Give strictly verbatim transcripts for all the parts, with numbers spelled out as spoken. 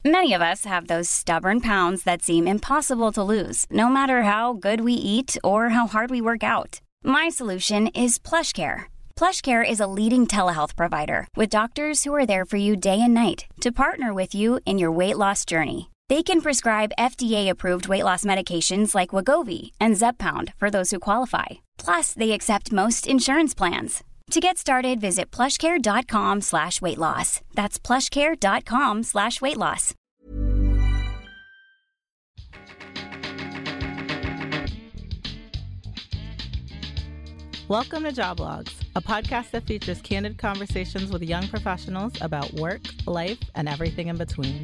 Many of us have those stubborn pounds that seem impossible to lose, no matter how good we eat or how hard we work out. My solution is PlushCare. PlushCare is a leading telehealth provider with doctors who are there for you day and night to partner with you in your weight loss journey. They can prescribe F D A-approved weight loss medications like Wegovy and Zepbound for those who qualify. Plus, they accept most insurance plans. To get started, visit plushcare.com slash weight loss. That's plushcare.com slash weight loss. Welcome to Joblogs, a podcast that features candid conversations with young professionals about work, life, and everything in between.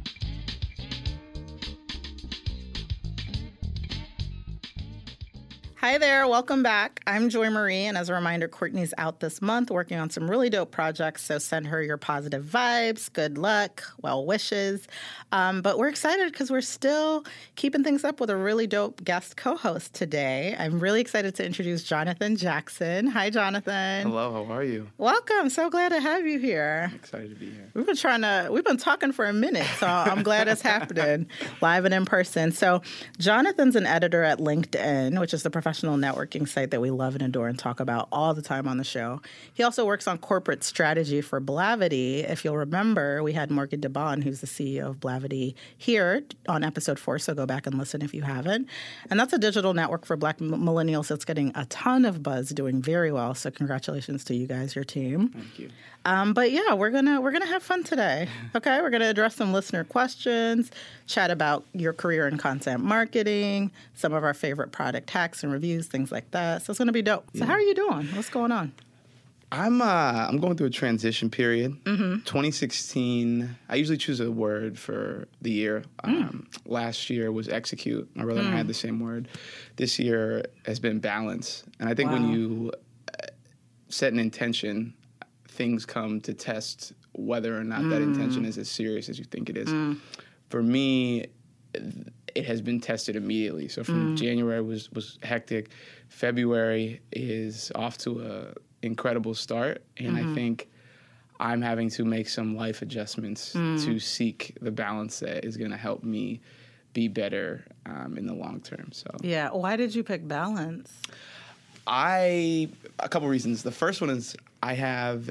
Hi there, welcome back. I'm Joy Marie, and as a reminder, Courtney's out this month working on some really dope projects, so send her your positive vibes, good luck, well wishes. Um, but we're excited because we're still keeping things up with a really dope guest co-host today. I'm really excited to introduce Jonathan Jackson. Hi, Jonathan. Hello, how are you? Welcome. So glad to have you here. I'm excited to be here. We've been trying to, we've been talking for a minute, so I'm glad it's happening live and in person. So Jonathan's an editor at LinkedIn, which is the professional networking site that we love and adore and talk about all the time on the show. He also works on corporate strategy for Blavity. If you'll remember, we had Morgan DeBon, who's the C E O of Blavity, here on episode four, so go back and listen if you haven't. And that's a digital network for Black millennials that's getting a ton of buzz, doing very well. So congratulations to you guys, your team. Thank you. Um, but yeah, we're gonna we're gonna have fun today. Okay, we're gonna address some listener questions, chat about your career in content marketing, some of our favorite product hacks and reviews, things like that. So it's gonna be dope. So yeah. How are you doing? What's going on? I'm uh, I'm going through a transition period. Mm-hmm. twenty sixteen. I usually choose a word for the year. Mm. Um, last year was execute. My brother Mm. and I had the same word. This year has been balance. And I think wow. when you set an intention, things come to test whether or not mm. that intention is as serious as you think it is. Mm. For me, it has been tested immediately. So from mm. January was was hectic. February is off to a incredible start, and mm-hmm. I think I'm having to make some life adjustments mm. to seek the balance that is going to help me be better um, in the long term. So yeah, why did you pick balance? I a couple reasons. The first one is I have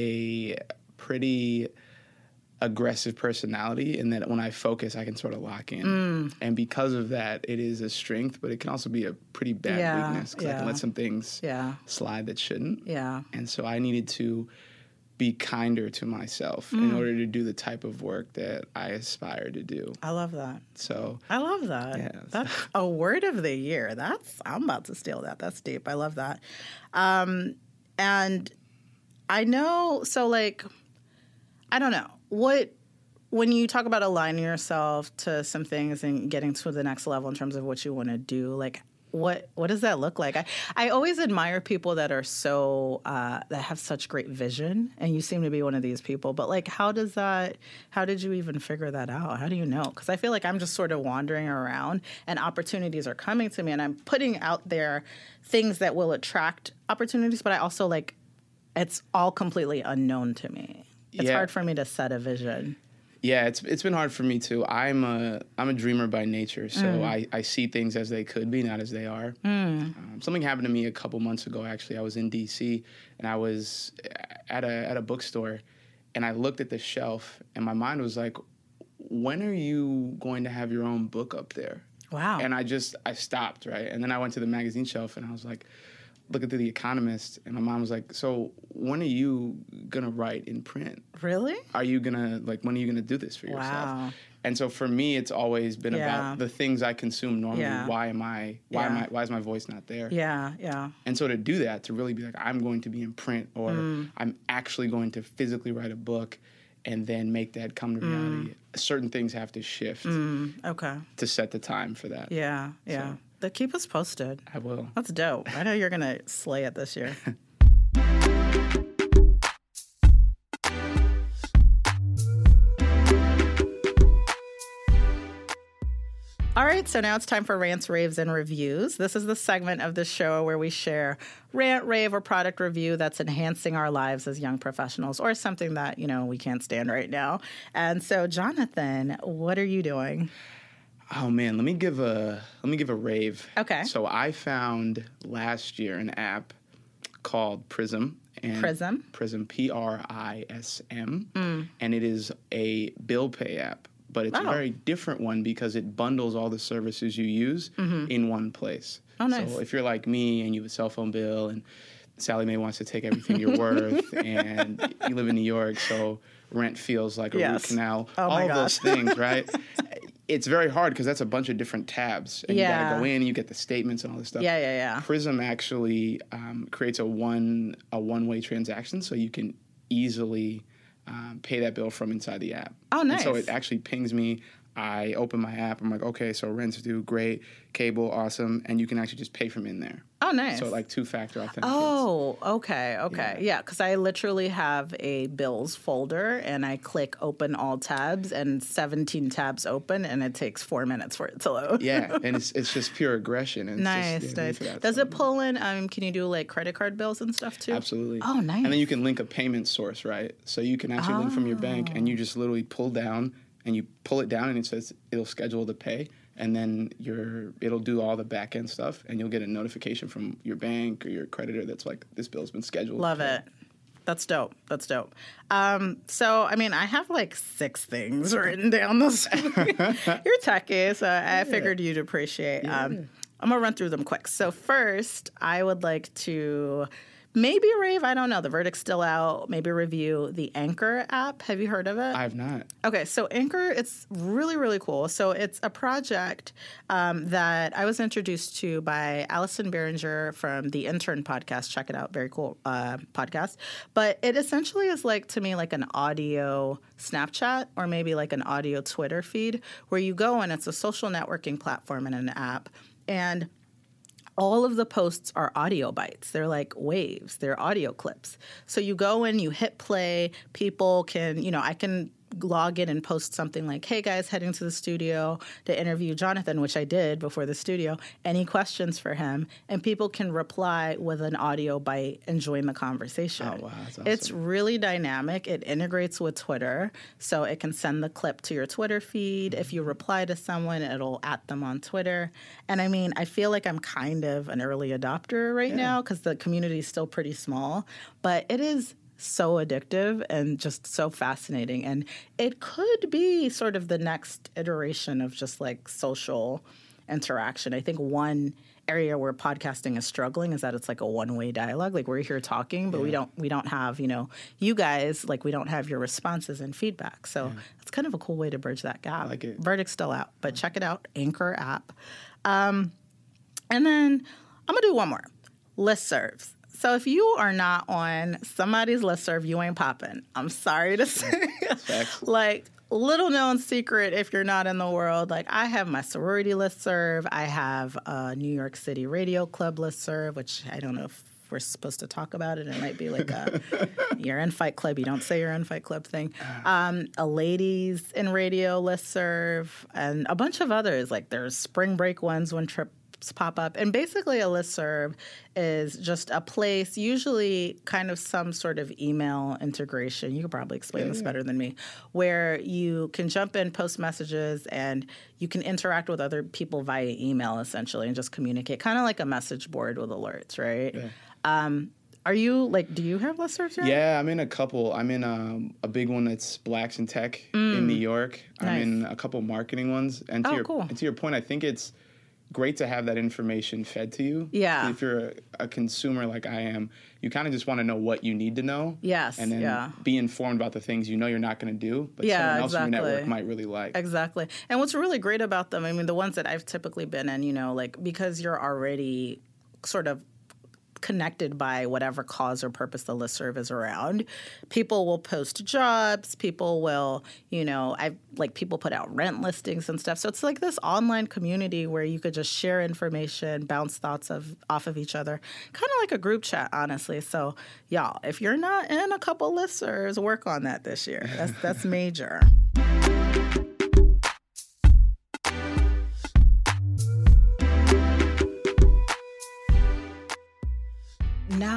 a pretty aggressive personality in that when I focus, I can sort of lock in. Mm. And because of that, it is a strength, but it can also be a pretty bad yeah, weakness because yeah. I can let some things yeah. slide that shouldn't. Yeah. And so I needed to be kinder to myself mm. in order to do the type of work that I aspire to do. I love that. So I love that. Yeah, That's a word of the year. That's I'm about to steal that. That's deep. I love that. Um, and I know, so like, I don't know. What, when you talk about aligning yourself to some things and getting to the next level in terms of what you want to do, like, what what does that look like? I, I always admire people that are so, uh, that have such great vision, and you seem to be one of these people. But, like, how does that, how did you even figure that out? How do you know? Because I feel like I'm just sort of wandering around, and opportunities are coming to me, and I'm putting out there things that will attract opportunities, but I also, like, it's all completely unknown to me. It's yeah. hard for me to set a vision. Yeah, it's it's been hard for me too. I'm a I'm a dreamer by nature, so mm. I, I see things as they could be, not as they are. Mm. Um, something happened to me a couple months ago. Actually, I was in D C and I was at a at a bookstore, and I looked at the shelf, and my mind was like, "When are you going to have your own book up there?" Wow. And I just I stopped, right, and then I went to the magazine shelf, and I was like, looking through The Economist, and my mom was like, so when are you going to write in print? Really? Are you going to, like, when are you going to do this for yourself? Wow. And so for me, it's always been yeah. about the things I consume normally. Yeah. Why am I, why yeah. am I, why is my voice not there? Yeah, yeah. And so to do that, to really be like, I'm going to be in print, or mm. I'm actually going to physically write a book and then make that come to reality. Mm. Certain things have to shift mm. okay. to set the time for that. Yeah, yeah. So, But keep us posted. I will. That's dope. I know you're going to slay it this year. All right, so now it's time for Rants, Raves, and Reviews. This is the segment of the show where we share rant, rave, or product review that's enhancing our lives as young professionals or something that, you know, we can't stand right now. And so, Jonathan, what are you doing? Oh man, let me give a let me give a rave. Okay. So I found last year an app called Prism. And Prism? Prism, P R I S M. Mm. And it is a bill pay app. But it's Oh. a very different one because it bundles all the services you use mm-hmm. in one place. Oh, nice. So if you're like me and you have a cell phone bill and Sally Mae wants to take everything you're worth and you live in New York, so rent feels like a Yes. root canal, Oh, all my of those gosh. things, right? It's very hard because that's a bunch of different tabs. And Yeah. you got to go in and you get the statements and all this stuff. Yeah, yeah, yeah. Prism actually um, creates a one a one-way transaction so you can easily um, pay that bill from inside the app. Oh, nice. And so it actually pings me. I open my app. I'm like, okay, so rent's due, great. Cable, awesome. And you can actually just pay from in there. Oh, nice. So like two-factor authentication. Oh, okay, okay. Yeah, because I literally have a bills folder and I click open all tabs and seventeen tabs open and it takes four minutes for it to load. Yeah, and it's it's just pure aggression. And it's Nice, just, yeah, nice. for that, Does so. it pull in, um, can you do like credit card bills and stuff too? Absolutely. Oh, nice. And then you can link a payment source, right? So you can actually link from your bank and you just literally pull down and you pull it down and it says it'll schedule the pay. And then your it'll do all the back end stuff, and you'll get a notification from your bank or your creditor that's like, this bill's been scheduled. Love it. That's dope. That's dope. Um, so, I mean, I have like six things written down. Those You're techie, so I figured you'd appreciate. Yeah. Um, I'm going to run through them quick. So first, I would like to maybe rave, I don't know, the verdict's still out, maybe review the Anchor app. Have you heard of it? I have not. Okay, so Anchor, it's really, really cool. So it's a project um, that I was introduced to by Allison Behringer from the Intern podcast. Check it out. Very cool uh, podcast. But it essentially is like, to me, like an audio Snapchat or maybe like an audio Twitter feed where you go and it's a social networking platform and an app. And all of the posts are audio bites. They're like waves. They're audio clips. So you go in, you hit play. People can, you know, I can log in and post something like, hey, guys, heading to the studio to interview Jonathan, which I did before the studio. Any questions for him? And people can reply with an audio bite and join the conversation. Oh, wow. That's awesome. It's really dynamic. It integrates with Twitter, so it can send the clip to your Twitter feed. If you reply to someone, it'll at them on Twitter. And I mean, I feel like I'm kind of an early adopter right Yeah. now because the community is still pretty small, but it is so addictive and just so fascinating. And it could be sort of the next iteration of just like social interaction. I think one area where podcasting is struggling is that it's like a one-way dialogue. Like we're here talking, but yeah. we don't we don't have, you know, you guys, like we don't have your responses and feedback. So yeah. it's kind of a cool way to bridge that gap. I like it. Verdict's still out, but check it out, Anchor app. Um, and then I'm going to do one more, listservs. So if you are not on somebody's listserv, you ain't popping. I'm sorry to say. Like, little known secret if you're not in the world. Like, I have my sorority listserv. I have a New York City Radio Club listserv, which I don't know if we're supposed to talk about it. It might be like a you're in Fight Club, you don't say you're in Fight Club thing. Um, a ladies in radio listserv, and a bunch of others. Like, there's spring break ones when Trip pop up. And basically a listserv is just a place, usually kind of some sort of email integration. You could probably explain yeah, this yeah. better than me, where you can jump in, post messages, and you can interact with other people via email, essentially, and just communicate. Kind of like a message board with alerts, right? Yeah. Um, are you, like, do you have listservs yet? Yeah, I'm in a couple. I'm in um, a big one that's Blacks in Tech mm. in New York. Nice. I'm in a couple marketing ones. And to, oh, your, cool. and to your point, I think it's great to have that information fed to you. Yeah. If you're a, a consumer like I am, you kind of just want to know what you need to know. Yes. And then yeah. be informed about the things you know you're not going to do, but yeah, someone else exactly. in your network might really like. Exactly. And what's really great about them, I mean, the ones that I've typically been in, you know, like because you're already sort of connected by whatever cause or purpose the listserv is around. People will post jobs. People will, you know, I like people put out rent listings and stuff. So it's like this online community where you could just share information, bounce thoughts of off of each other, kind of like a group chat, honestly. So y'all, if you're not in a couple listservs, work on that this year. That's that's major.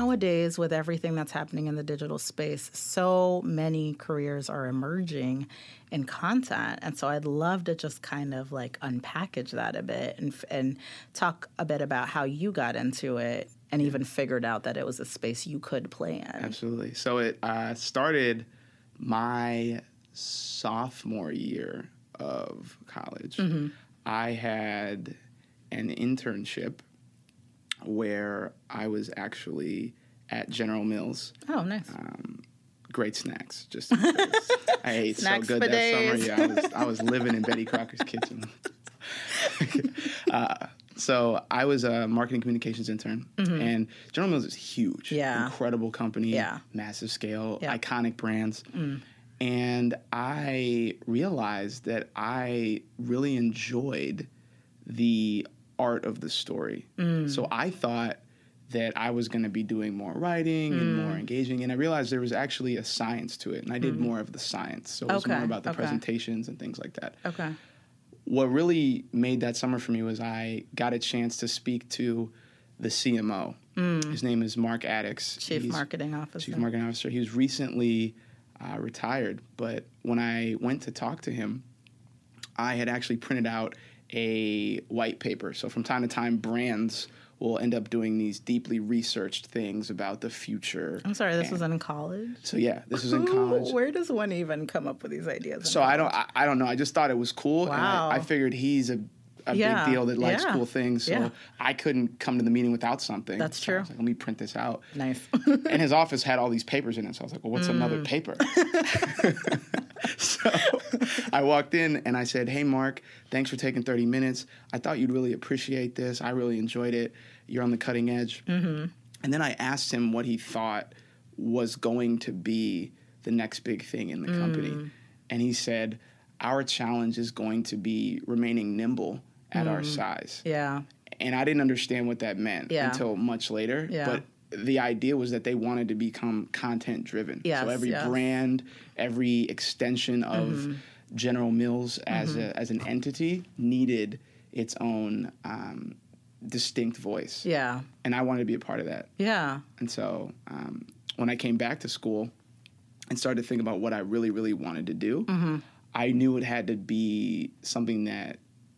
nowadays, with everything that's happening in the digital space, so many careers are emerging in content. And so I'd love to just kind of like unpackage that a bit and, and talk a bit about how you got into it and even figured out that it was a space you could play in. Absolutely. So it uh, started my sophomore year of college. Mm-hmm. I had an internship where I was actually at General Mills. Oh, nice. Um, great snacks. Just I ate snacks so good that days. summer. Yeah, I was, I was living in Betty Crocker's kitchen. uh, so I was a marketing communications intern, mm-hmm. and General Mills is huge. Yeah. Incredible company. Yeah. Massive scale. Yeah. Iconic brands. Mm. And I realized that I really enjoyed the art of the story. Mm. So I thought that I was going to be doing more writing mm. and more engaging. And I realized there was actually a science to it. And I did mm. more of the science. So it was okay. more about the okay. presentations and things like that. Okay. What really made that summer for me was I got a chance to speak to the C M O. Mm. His name is Mark Addix. Chief He's Marketing Officer. Chief Marketing Officer. He was recently uh, retired. But when I went to talk to him, I had actually printed out a white paper. So from time to time, brands will end up doing these deeply researched things about the future. I'm sorry, this and was in college? So yeah, this was in college. Where does one even come up with these ideas? So I don't, I, I don't know. I just thought it was cool. Wow. And I, I figured he's a, a yeah. big deal that likes yeah. cool things. So yeah. I couldn't come to the meeting without something. That's so true. I was like, let me print this out. Nice. And his office had all these papers in it. So I was like, well, what's mm. another paper? So I walked in and I said, hey, Mark, thanks for taking thirty minutes. I thought you'd really appreciate this. I really enjoyed it. You're on the cutting edge. Mm-hmm. And then I asked him what he thought was going to be the next big thing in the mm. company. And he said, our challenge is going to be remaining nimble at mm. our size. Yeah. And I didn't understand what that meant yeah. until much later. Yeah. But the idea was that they wanted to become content driven. Yes, so every yes. brand, every extension of mm-hmm. General Mills as mm-hmm. a, as an entity needed its own um, distinct voice. Yeah. And I wanted to be a part of that. Yeah. And so um, when I came back to school and started to think about what I really, really wanted to do, mm-hmm. I knew it had to be something that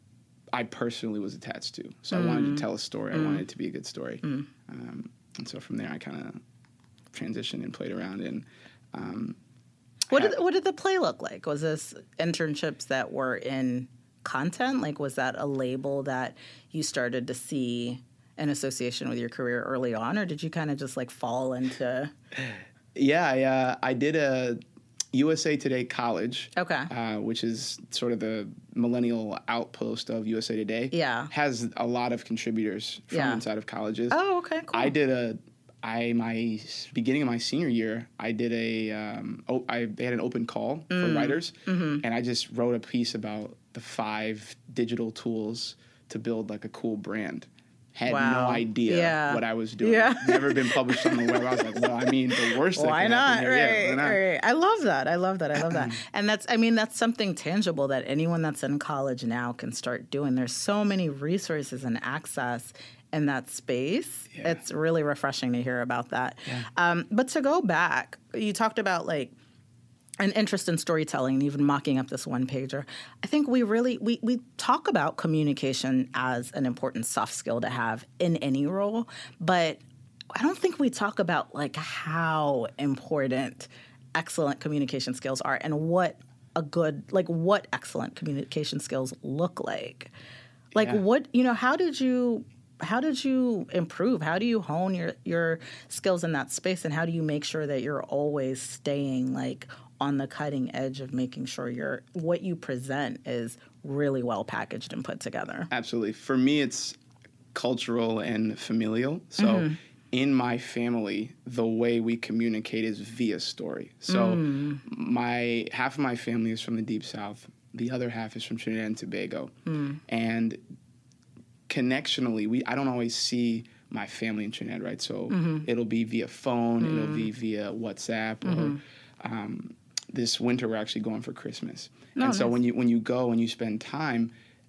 I personally was attached to. So mm. I wanted to tell a story. Mm. I wanted it to be a good story. Mm. Um, and so from there, I kind of transitioned and played around. And um, what did what did the play look like? Was this internships that were in content? Like, was that a label that you started to see in association with your career early on, or did you kind of just like fall into? Yeah, I, uh, I did a U S A Today College, okay, uh, which is sort of the millennial outpost of U S A Today. Yeah, has a lot of contributers from yeah. inside of colleges. Oh, okay, cool. I did a, I my beginning of my senior year, I did a, um, oh, I they had an open call mm. for writers, mm-hmm. and I just wrote a piece about the five digital tools to build like a cool brand. Had wow. no idea yeah. what I was doing. Yeah. Never been published on the web. I was like, well, I mean, the worst that why can not? happen here. Right, yeah, why not? right. I love that. I love that. I love that. And that's, I mean, that's something tangible that anyone that's in college now can start doing. There's so many resources and access in that space. Yeah. It's really refreshing to hear about that. Yeah. Um, but to go back, you talked about like an interest in storytelling and even mocking up this one pager. I think we really, we, we talk about communication as an important soft skill to have in any role, but I don't think we talk about like how important excellent communication skills are and what a good, like what excellent communication skills look like. Like yeah. what, you know, how did you... How did you improve? How do you hone your, your skills in that space? And how do you make sure that you're always staying like on the cutting edge of making sure your what you present is really well packaged and put together? Absolutely. For me, it's cultural and familial. So mm-hmm. in my family, the way we communicate is via story. So mm. my half of my family is from the Deep South. The other half is from Trinidad and Tobago. Mm. And connectionally, we I don't always see my family in Trinidad, right? So mm-hmm. it'll be via phone, mm-hmm. it'll be via WhatsApp, mm-hmm. or um, this winter we're actually going for Christmas. Oh, and so nice. when you when you go and you spend time,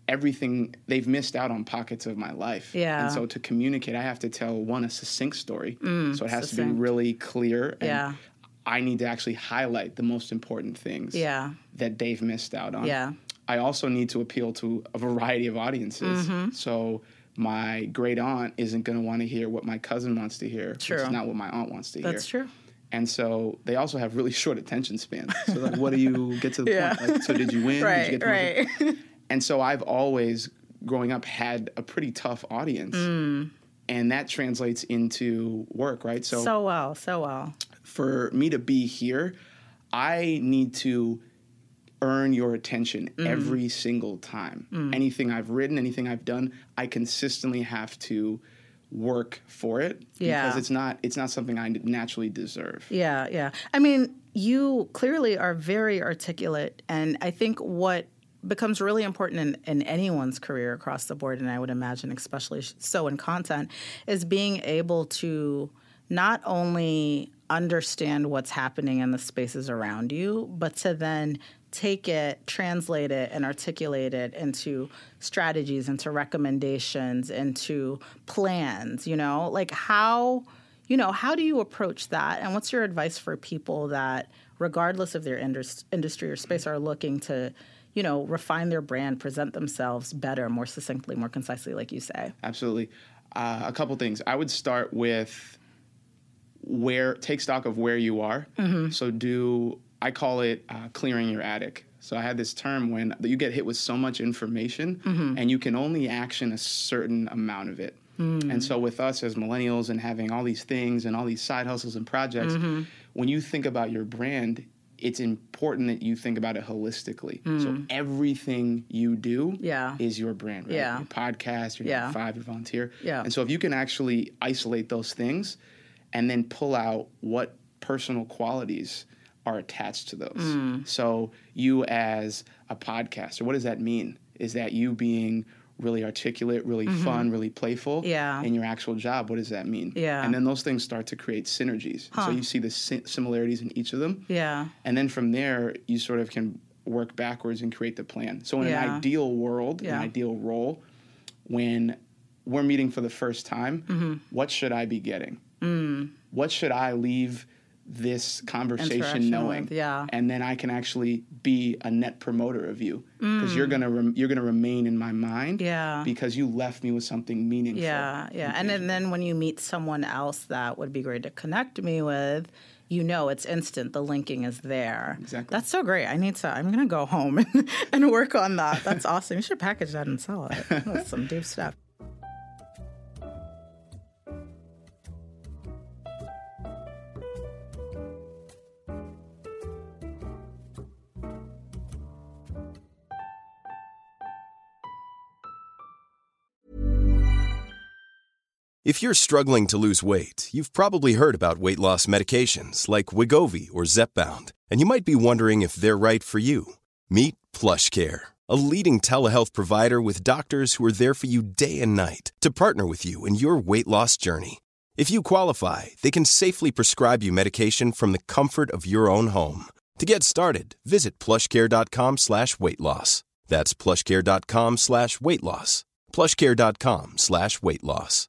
everything, they've missed out on pockets of my life. Yeah. And so to communicate, I have to tell, one, a succinct story. Mm, so it has succinct. to be really clear. And Yeah. I need to actually highlight the most important things Yeah. that they've missed out on. Yeah. I also need to appeal to a variety of audiences. Mm-hmm. So my great aunt isn't going to want to hear what my cousin wants to hear. True. It's not what my aunt wants to hear. That's true. And so they also have really short attention spans. So like, what do you get to the Yeah. point? Like, so did you win? Right, did you get the right. most? And so I've always, growing up, had a pretty tough audience. Mm. And that translates into work, right? So, So well, so well. for me to be here, I need to earn your attention Mm. every single time. Mm. Anything I've written, anything I've done, I consistently have to work for it Yeah. because it's not it's not something I naturally deserve. Yeah, yeah. I mean, you clearly are very articulate, and I think what becomes really important in, in anyone's career across the board, and I would imagine especially so in content, is being able to not only understand what's happening in the spaces around you, but to then take it, translate it, and articulate it into strategies, into recommendations, into plans, you know? Like how, you know, how do you approach that? And what's your advice for people that, regardless of their indus- industry or space, are looking to, you know, refine their brand, present themselves better, more succinctly, more concisely, like you say? Absolutely. Uh, a couple things. I would start with where, take stock of where you are. Mm-hmm. So do, I call it uh, clearing your attic. So I had this term when you get hit with so much information mm-hmm. and you can only action a certain amount of it. Mm. And so with us as millennials and having all these things and all these side hustles and projects, mm-hmm. when you think about your brand, it's important that you think about it holistically. Mm. So everything you do yeah. is your brand, right? Yeah. Your podcast, your yeah. nine to five, your volunteer. Yeah. And so if you can actually isolate those things and then pull out what personal qualities are attached to those. Mm. So you as a podcaster, what does that mean? Is that you being really articulate, really mm-hmm. fun, really playful yeah. in your actual job? What does that mean? Yeah. And then those things start to create synergies. Huh. So you see the si- similarities in each of them. Yeah. And then from there, you sort of can work backwards and create the plan. So in yeah. an ideal world, yeah. an ideal role, when we're meeting for the first time, mm-hmm. what should I be getting? Mm. What should I leave this conversation knowing? With, yeah. And then I can actually be a net promoter of you because mm. you're gonna rem- you're gonna remain in my mind. Yeah. Because you left me with something meaningful. Yeah, yeah. And then, and then when you meet someone else that would be great to connect me with, you know it's instant. The linking is there. Exactly. That's so great. I need to. I'm gonna go home and, and work on that. That's awesome. You should package that and sell it. That's some deep stuff. If you're struggling to lose weight, you've probably heard about weight loss medications like Wegovy or Zepbound, and you might be wondering if they're right for you. Meet PlushCare, a leading telehealth provider with doctors who are there for you day and night to partner with you in your weight loss journey. If you qualify, they can safely prescribe you medication from the comfort of your own home. To get started, visit plushcare.com slash weight loss. That's plushcare.com slash weight loss. plushcare.com slash weight loss.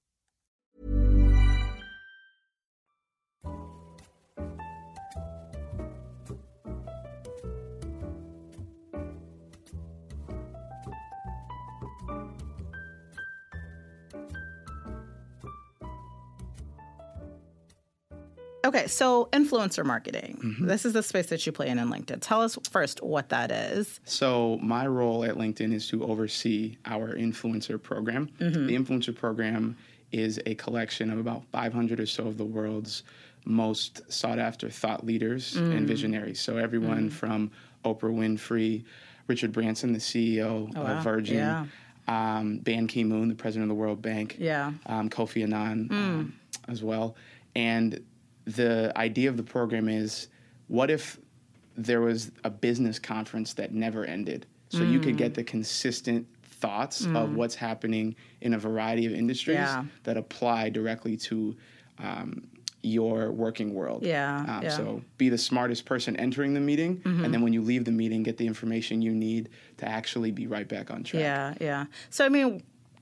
Okay, so influencer marketing. Mm-hmm. This is the space that you play in in LinkedIn. Tell us first what that is. So my role at LinkedIn is to oversee our influencer program. Mm-hmm. The influencer program is a collection of about five hundred or so of the world's most sought-after thought leaders mm. and visionaries. So everyone mm. from Oprah Winfrey, Richard Branson, the C E O oh, of wow. Virgin, yeah. um, Ban Ki-moon, the president of the World Bank, yeah. um, Kofi Annan mm. um, as well. And the idea of the program is, what if there was a business conference that never ended? So mm. you could get the consistent thoughts mm. of what's happening in a variety of industries yeah. that apply directly to um, your working world. Yeah, Um, yeah. So be the smartest person entering the meeting, Mm-hmm. and then when you leave the meeting, get the information you need to actually be right back on track. Yeah, yeah. So, I mean,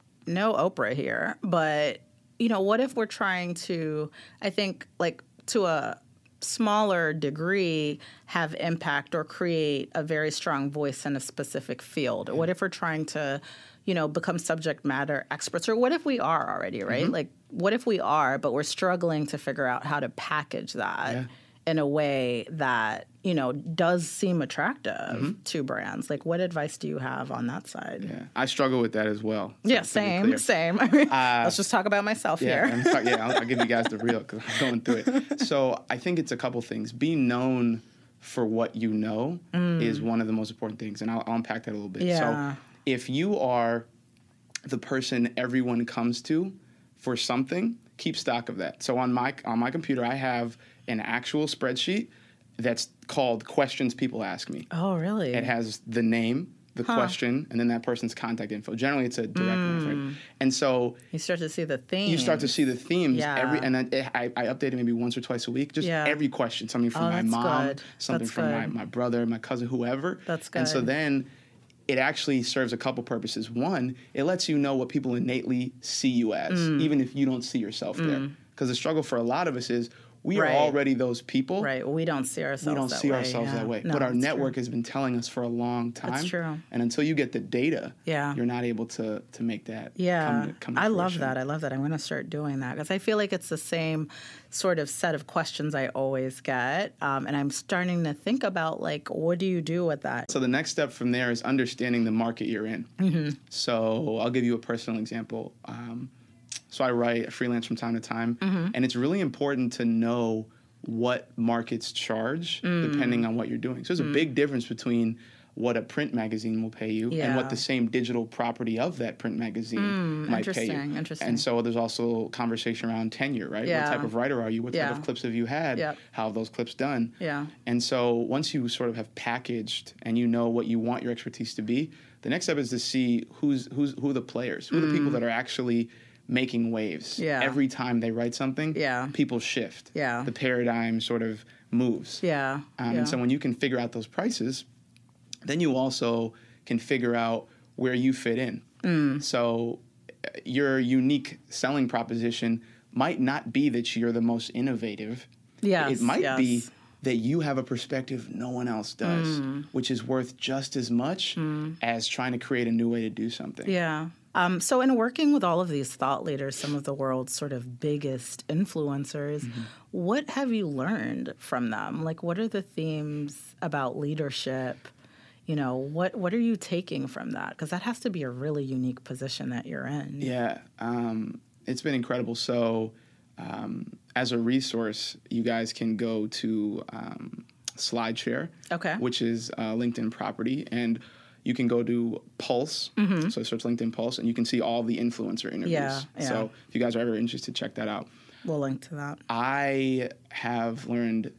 no Oprah here, but, you know, what if we're trying to, I think, like, to a smaller degree, have impact or create a very strong voice in a specific field? Or what if we're trying to, you know, become subject matter experts? Or what if we are already, right? Mm-hmm. Like, what if we are, but we're struggling to figure out how to package that Yeah. in a way that, you know, does seem attractive Mm-hmm. to brands? Like, what advice do you have on that side? Yeah, I struggle with that as well. to- Yeah, to be same, clear. same. I mean, let's just talk about myself Yeah, here. I'm sorry, yeah, I'll, I'll give you guys the real because I'm going through it. So I think it's a couple things. Be known for what you know is one of the most important things, and I'll, I'll unpack that a little bit. Yeah. So if you are the person everyone comes to for something, keep stock of that. So on my on my computer, I have an actual spreadsheet that's called questions people ask me. Oh, really? It has the name, the question, and then that person's contact info. Generally, it's a direct message. And so You start to see the theme. you start to see the themes Yeah. every, and then it, I, I update it maybe once or twice a week. Just Yeah. every question, something from Oh, my that's mom, good. something That's from my, good. my brother, my cousin, whoever. That's And so good. then it actually serves a couple purposes. One, it lets you know what people innately see you as, Mm. even if you don't see yourself there. Because the struggle for a lot of us is we Right. are already those people. Right. Well, we don't see ourselves We don't that see way. ourselves yeah. that way. No, but our that's network true. has been telling us for a long time. That's true. And until you get the data, Yeah. you're not able to to make that Yeah, come to, come to I love fruition. that. I love that. I'm going to start doing that because I feel like it's the same sort of set of questions I always get, um, and I'm starting to think about like, what do you do with that? So the next step from there is understanding the market you're in. Mm-hmm. So I'll give you a personal example. Um, so I write, I freelance from time to time, Mm-hmm. and it's really important to know what markets charge Mm. depending on what you're doing. So there's a big difference between what a print magazine will pay you and Yeah. what the same digital property of that print magazine might pay you. interesting, interesting. And so there's also conversation around tenure, right? Yeah. What type of writer are you? What Yeah. type of clips have you had? Yep. How have those clips done? Yeah. And so once you sort of have packaged and you know what you want your expertise to be, the next step is to see who's who's who are the players, who are the people that are actually making waves. Mm. Yeah. Every time they write something, Yeah. people shift. Yeah. The paradigm sort of moves. Yeah. Um, yeah. And so when you can figure out those prices, then you also can figure out where you fit in. Mm. So uh, your unique selling proposition might not be that you're the most innovative. Yes, It might yes. be that you have a perspective no one else does, Mm. which is worth just as much as trying to create a new way to do something. Yeah. Um, so, in working with all of these thought leaders, some of the world's sort of biggest influencers, Mm-hmm. what have you learned from them? Like, what are the themes about leadership? You know, what what are you taking from that? Because that has to be a really unique position that you're in. Yeah, um, it's been incredible. So, um, as a resource, you guys can go to um, SlideShare, Okay. which is uh, LinkedIn property, and you can go to Pulse. So search LinkedIn Pulse, and you can see all the influencer interviews. Yeah, yeah. So if you guys are ever interested, check that out. We'll link to that. I have learned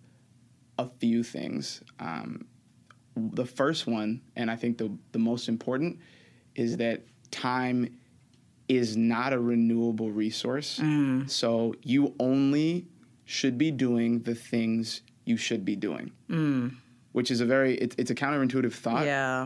a few things. Um, the first one, and I think the the most important, is that time is not a renewable resource. Mm. So you only should be doing the things you should be doing, Mm. which is a very it, it's a counterintuitive thought. Yeah.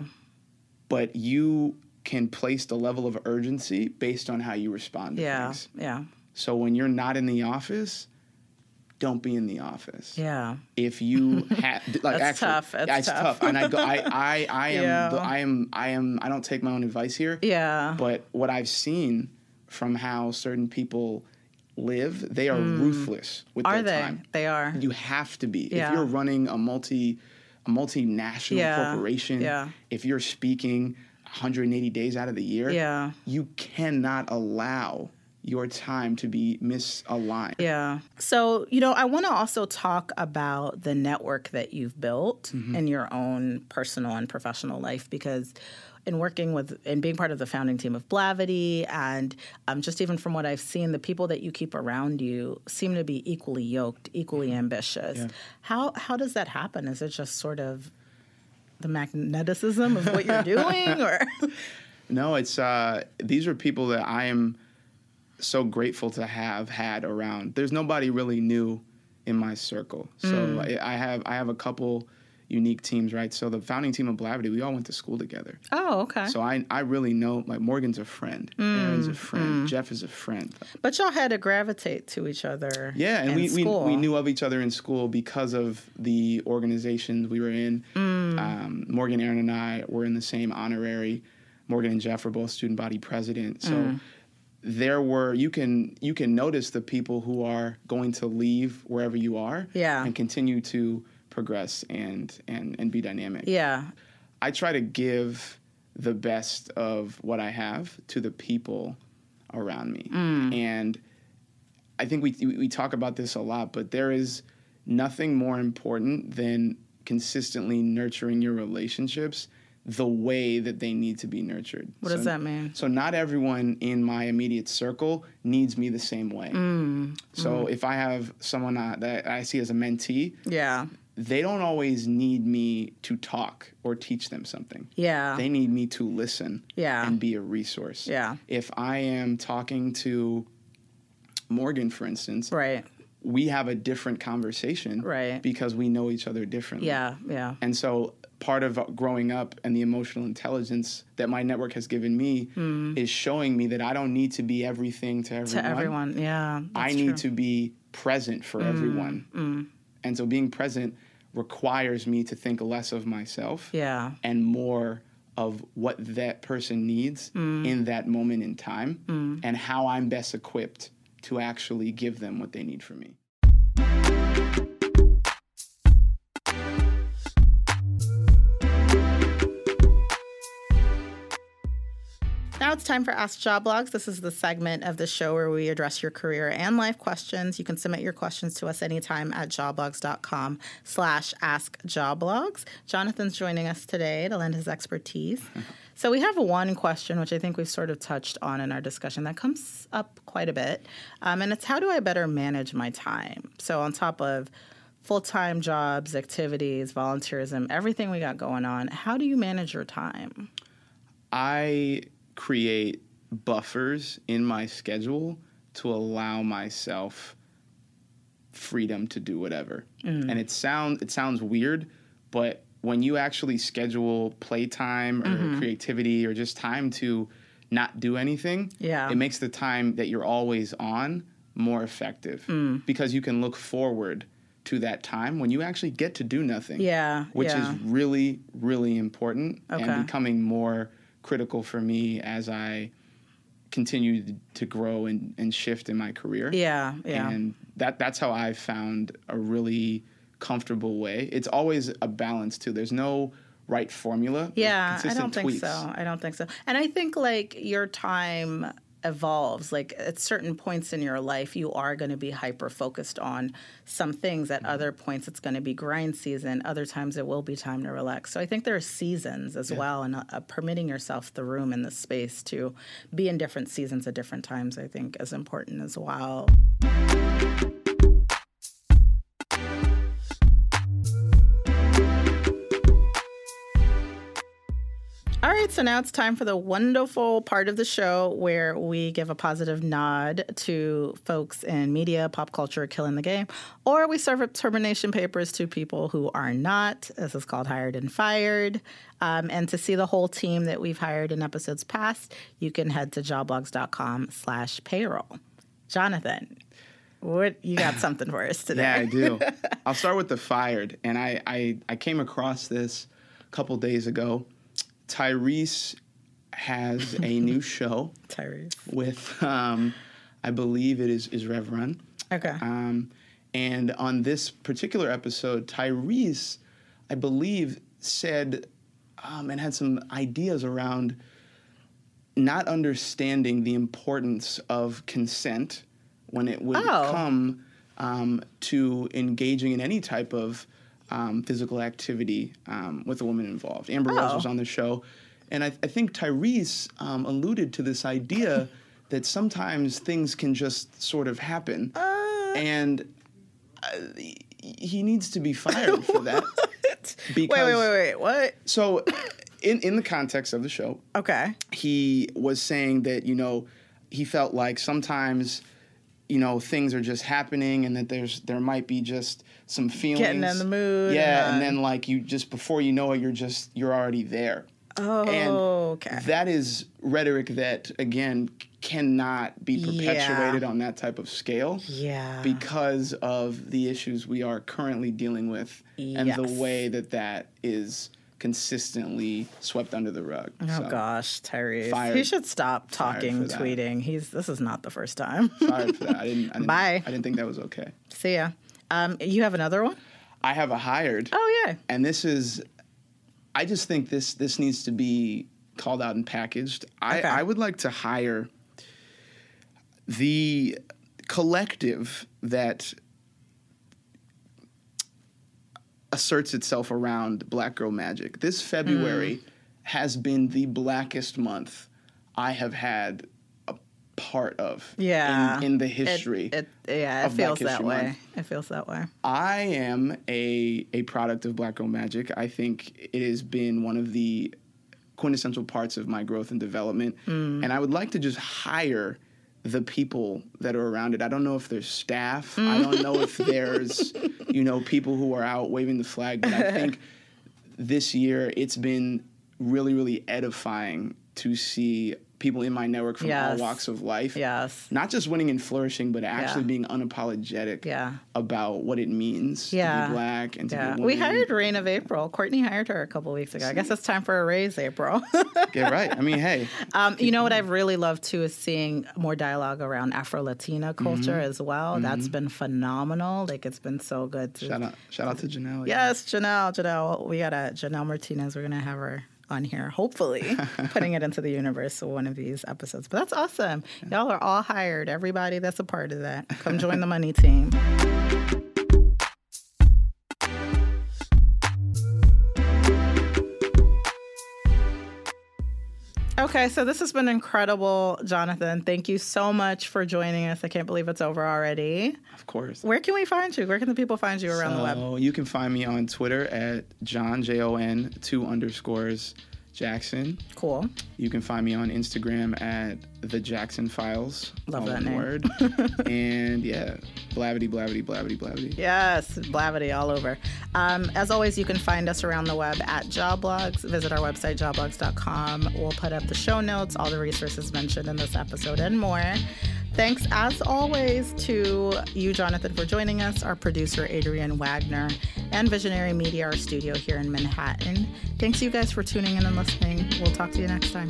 But you can place the level of urgency based on how you respond to Yeah. things. Yeah. So when you're not in the office, don't be in the office. Yeah. If you have like That's actually, tough. That's yeah, it's tough. tough. And I go, I, I, I am, Yeah. the, I am, I am. I don't take my own advice here. Yeah. But what I've seen from how certain people live, they are ruthless with Are their they? time. They are. You have to be. Yeah. If you're running a multi, a multinational Yeah. corporation, Yeah. if you're speaking one hundred eighty days out of the year, Yeah. you cannot allow your time to be misaligned. Yeah. So, you know, I want to also talk about the network that you've built in your own personal and professional life, because in working with and being part of the founding team of Blavity, and um, just even from what I've seen, the people that you keep around you seem to be equally yoked, equally ambitious. Yeah. How how does that happen? Is it just sort of the magneticism of what you're doing, or? No, it's uh, these are people that I am so grateful to have had around. There's nobody really new in my circle. So mm. I, I have I have a couple unique teams, right? So the founding team of Blavity, we all went to school together. Oh, okay. So I I really know, like, Morgan's a friend, mm. Aaron's a friend, mm. Jeff is a friend. But y'all had to gravitate to each other. Yeah, and in we, we school. we knew of each other in school because of the organizations we were in. Mm. Um, Morgan, Aaron, and I were in the same honorary. Morgan and Jeff were both student body president. So mm. there were you can you can notice the people who are going to leave wherever you are, yeah. and continue to progress and, and, and be dynamic. Yeah. I try to give the best of what I have to the people around me. Mm. And I think we we talk about this a lot, but there is nothing more important than consistently nurturing your relationships the way that they need to be nurtured. What so, does that mean? So not everyone in my immediate circle needs me the same way. Mm. So mm. if I have someone uh, that I see as a mentee, yeah. they don't always need me to talk or teach them something. Yeah. They need me to listen yeah. and be a resource. Yeah. If I am talking to Morgan, for instance, right. we have a different conversation right. because we know each other differently. Yeah, yeah. And so part of growing up and the emotional intelligence that my network has given me mm. is showing me that I don't need to be everything to everyone. To everyone, yeah. I true. need to be present for mm. everyone. Mm. And so being present requires me to think less of myself yeah. and more of what that person needs mm. in that moment in time mm. and how I'm best equipped to actually give them what they need from me. Now it's time for Ask Job Blogs. This is the segment of the show where we address your career and life questions. You can submit your questions to us anytime at jobblogs.com slash askjobblogs. Jonathan's joining us today to lend his expertise. So we have one question, which I think we've sort of touched on in our discussion, that comes up quite a bit. Um, and it's, how do I better manage my time? So on top of full-time jobs, activities, volunteerism, everything we got going on, how do you manage your time? I create buffers in my schedule to allow myself freedom to do whatever. Mm. And it sound it sounds weird, but when you actually schedule playtime or mm-hmm. creativity or just time to not do anything, yeah. it makes the time that you're always on more effective mm. because you can look forward to that time when you actually get to do nothing. Yeah, which yeah. is really, really important okay. and becoming more critical for me as I continue to grow and, and shift in my career. Yeah, yeah. And that that's how I've found a really comfortable way. It's always a balance, too. There's no right formula. Yeah, I don't tweaks. think so. I don't think so. And I think, like, your time evolves. Like, at certain points in your life, you are going to be hyper-focused on some things. At other points, it's going to be grind season. Other times, it will be time to relax. So I think there are seasons as yeah. well, and uh, permitting yourself the room and the space to be in different seasons at different times, I think, is important as well. All right, so now it's time for the wonderful part of the show where we give a positive nod to folks in media, pop culture, killing the game, or we serve up termination papers to people who are not. This is called Hired and Fired. Um, and to see the whole team that we've hired in episodes past, you can head to jobblogs.com slash payroll. Jonathan, what you got something for us today? Yeah, I do. I'll start with the fired. And I, I, I came across this a couple days ago. Tyrese has a new show. Tyrese. With, um, I believe it is, is Rev Run. Okay. Um, and on this particular episode, Tyrese, I believe, said um, and had some ideas around not understanding the importance of consent when it would oh. come um, to engaging in any type of Um, physical activity um, with a woman involved. Amber oh. Rose was on the show. And I, I think Tyrese um, alluded to this idea that sometimes things can just sort of happen. Uh, and uh, he needs to be fired for that. Because, wait, wait, wait, wait. What? So in, in the context of the show, okay, he was saying that, you know, he felt like sometimes you know, things are just happening and that there's there might be just some feelings. Getting in the mood. Yeah, and, and then like you just before you know it, you're just you're already there. Oh, and okay. That is rhetoric that again cannot be perpetuated Yeah. on that type of scale. Yeah. Because of the issues we are currently dealing with and the Yes. way that that is consistently swept under the rug. Oh So, gosh, Tyrese. fired- he should stop fired talking, for that. tweeting. He's this is not the first time. Sorry for that. I didn't. I didn't Bye. I didn't think that was okay. See ya. Um, you have another one? I have a hired. Oh yeah. And this is, I just think this this needs to be called out and packaged. I, Okay. I would like to hire the collective that asserts itself around Black Girl Magic. This February Mm. has been the blackest month I have had a part of Yeah. in, in the It- history. It, yeah, it of Black feels that History way. Month. It feels that way. I am a a product of Black Girl Magic. I think it has been one of the quintessential parts of my growth and development. Mm. And I would like to just hire the people that are around it. I don't know if there's staff. Mm. I don't know if there's, you know, people who are out waving the flag. But I think this year it's been really, really edifying to see people in my network from Yes. all walks of life. Yes. Not just winning and flourishing, but actually Yeah. being unapologetic Yeah. about what it means Yeah. to be Black and to Yeah. be a We woman. hired Rain of April. Courtney hired her a couple weeks ago. I guess it's time for a raise, April. Get right. I mean, hey. Um, you know what I've really loved too is seeing more dialogue around Afro-Latina culture Mm-hmm. as well. That's been phenomenal. Like it's been so good to Shout out, shout out to Janelle. Yes, Janelle. Janelle. We got a Janelle Martinez. We're gonna have her on here, hopefully, putting it into the universe for one of these episodes. But that's awesome. Y'all are all hired. Everybody that's a part of that, come join the money team. Okay, so this has been incredible, Jonathan. Thank you so much for joining us. I can't believe it's over already. Of course. Where can we find you? Where can the people find you around the web? So you can find me on Twitter at John, J O N, two underscores, Jackson. Cool. You can find me on Instagram at The Jackson Files. Love all that one name. word. And yeah, blavity, blavity, blavity, blavity. Yes, blavity all over. Um, as always, you can find us around the web at Joblogs. Visit our website, joblogs dot com. We'll put up the show notes, all the resources mentioned in this episode, and more. Thanks, as always, to you, Jonathan, for joining us, our producer, Adrian Wagner, and Visionary Media, our studio here in Manhattan. Thanks, you guys, for tuning in and listening. We'll talk to you next time.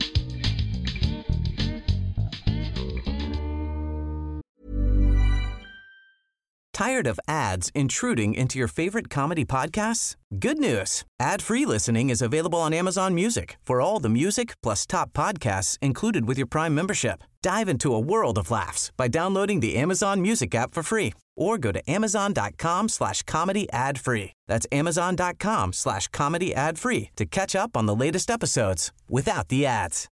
Tired of ads intruding into your favorite comedy podcasts? Good news. Ad-free listening is available on Amazon Music for all the music plus top podcasts included with your Prime membership. Dive into a world of laughs by downloading the Amazon Music app for free or go to amazon.com slash comedy ad free. That's amazon.com slash comedy ad free to catch up on the latest episodes without the ads.